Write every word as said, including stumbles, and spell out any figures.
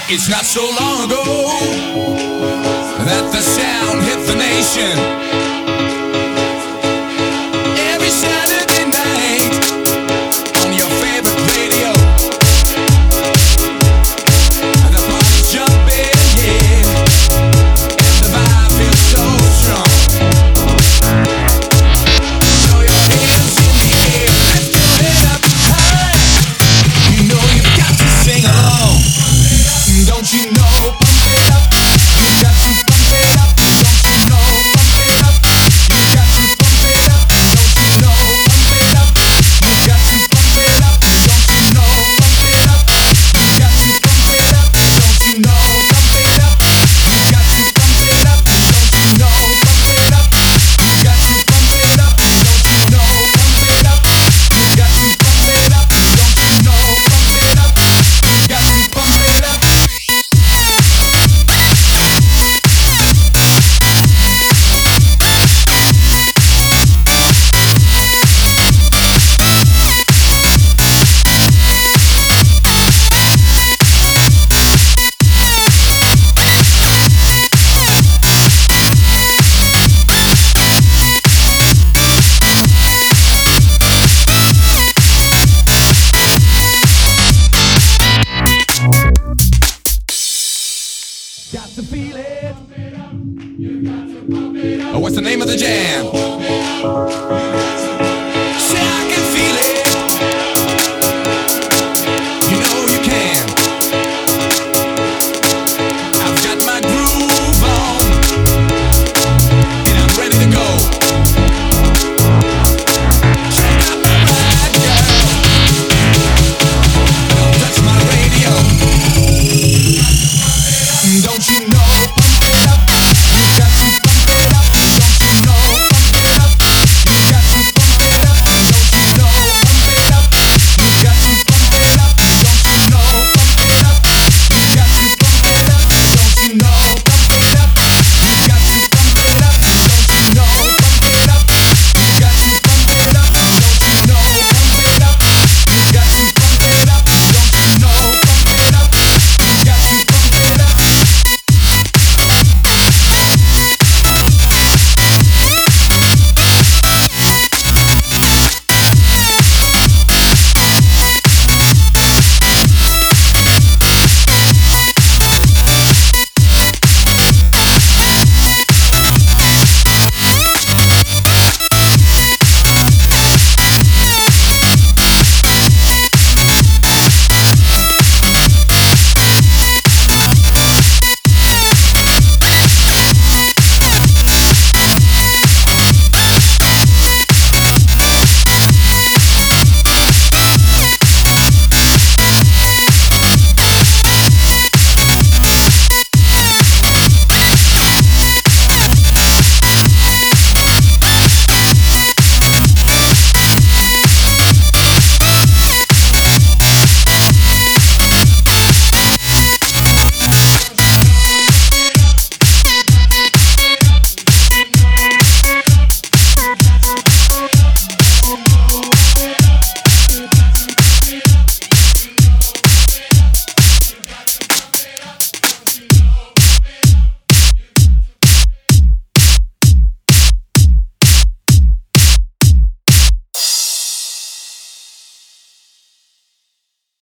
It's not so long ago that the sound hit the nation. Every Saturday night on your favorite radio, the party's jumping, yeah, and the vibe feels so strong. Throw your hands in the air, lift your head up high. You know you've got to sing along. Don't you know, pump it up, you got to pump it up. Don't you know, pump it up, you got to pump it up. Don't you know, pump it up, you got to pump it up. Don't you know, pump it up, you got to pump it up. Don't you know, pump it up, you got to pump it up. Don't you know, pump it up, you got to pump it up. Don't you know, pump it up, you got to pump it up. Don't you know, pump it up, you got to pump it up. Got to feel it. You got to pump it up. What's the name of the jam?